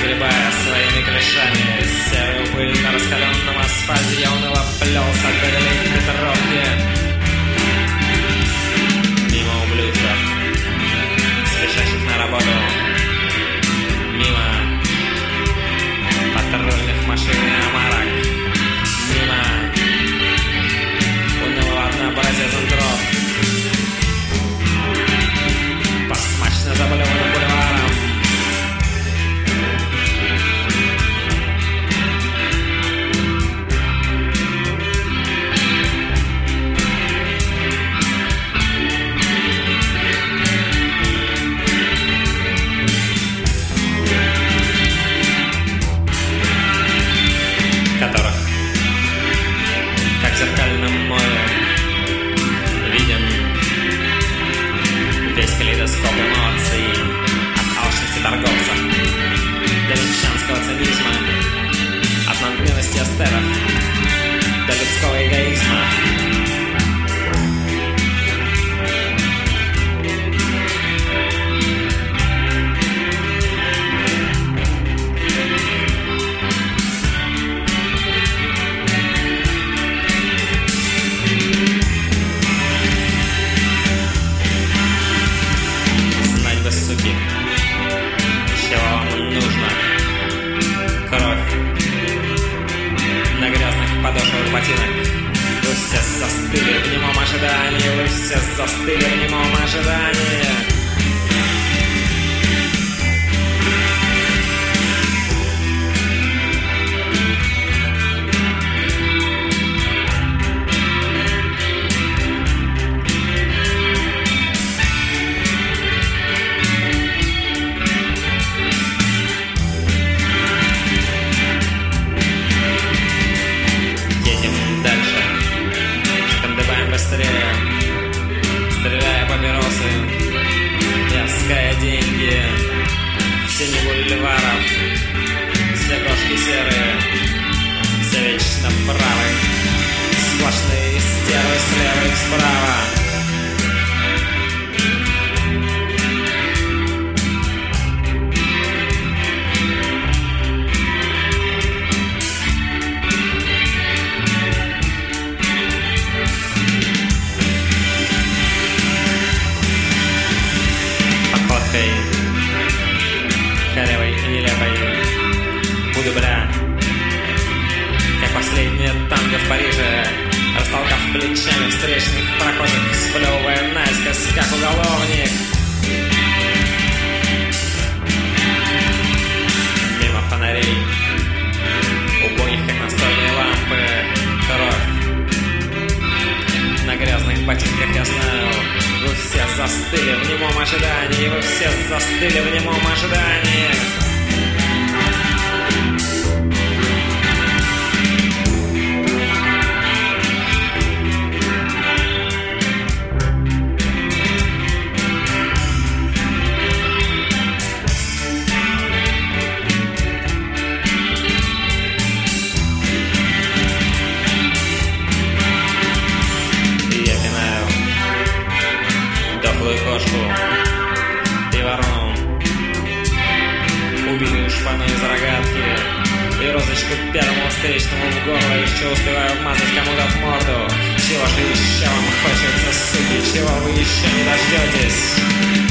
разгребая своими клешами серую пыль на раскаленном асфальте, я уныло плелся до далекой Петровки. Мимо ублюдков, спешащих на работу, мимо патрульных машин и амарок, мимо унылого однообразия зонтров, по смачно заболеванным бульварам. В зеркальном море виден весь калейдоскоп эмоций, от алчности торговцев до мещанского цинизма, от надменности эстеров до людского эгоизма. Чего вам нужно? Кровь на грязных подошвах ботинок. Вы все застыли в немом ожидании. Вы все застыли в немом ожидании. Быстрее, стреляя папиросы, иская деньги в тени бульваров, все кошки серые, все вечно правы, сплошные стервы слева и справа. Корявой и нелепой буду, бля, как последняя танго в Париже, растолкав плечами встречных прохожих, сплевывая наискось, как уголовник. Мимо фонарей, убогих, как настольные лампы, кровь на грязных ботинках, я знаю. Вы все застыли в немом ожидании. Вы все застыли в немом ожидании. Дохлую кошку и ворону, убитую шпаной из рогатки, и розочку первому встречному в горло. Еще успеваю вмазать кому-то в морду. Чего же еще вам хочется, суки? Чего вы еще не дождетесь?